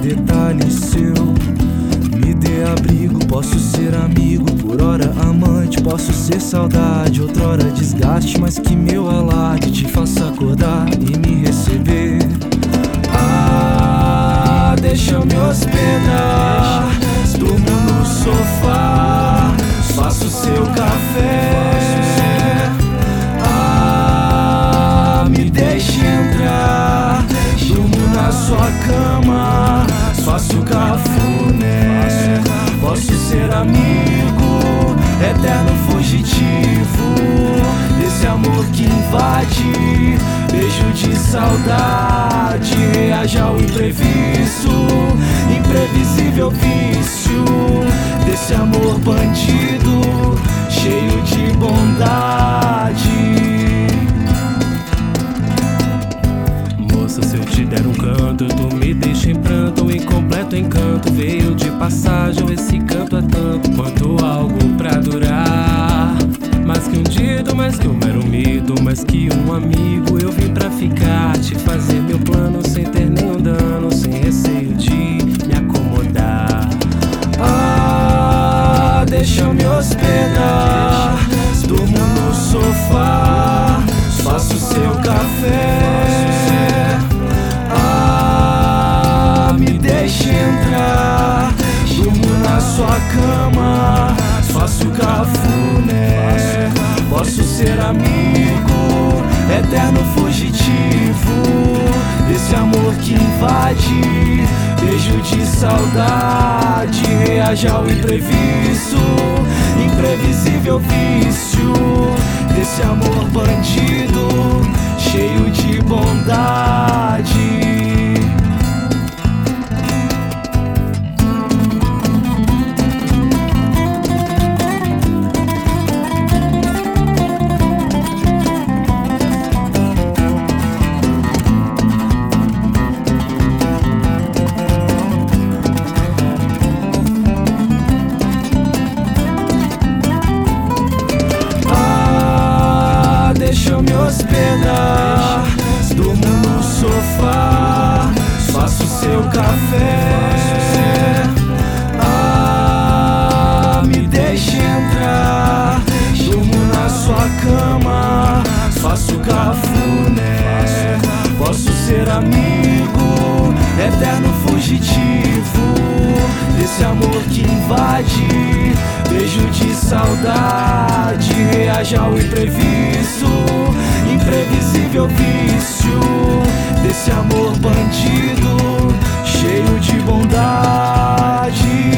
detalhe seu. Me dê abrigo, posso ser amigo, por hora amante, posso ser saudade, outrora desgaste, mas que meu alarde te faça acordar e me receber. Ah, deixa eu me hospedar, durmo no sofá, faço seu café. Ah, me deixe entrar, durmo na sua cama, faço cafuné. Posso ser amigo, eterno fugitivo desse amor que invade, beijo de saudade, reage ao imprevisto, imprevisível vício desse amor bandido, cheio de bondade. Moça, se eu te der um canto, tu me deixa em pranto, um incompleto encanto veio de passagem. Esse canto é tanto quanto algo pra durar, mais que um dito, mais que um mero mito, mais que um amigo. Eu vim pra ficar, te fazer meu plano sem ter nenhum dano, sem receio de me acomodar. Ah, deixa eu me hospedar, durmo no sofá, faço seu café. Ah, me deixe entrar, durmo na sua cama, faço cafuné. Posso ser amigo, eterno fugitivo desse amor que invade, beijo de saudade, reage ao imprevisto, imprevisível vício desse amor bandido, cheio de bondade. Deixa eu me hospedar, durmo no sofá, faço seu café. Ah, me deixe entrar, durmo na sua cama, faço cafuné. Posso ser amigo, eterno fugitivo desse amor que invade, beijo de saudade, reage ao imprevisto, imprevisível vício desse amor bandido, cheio de bondade.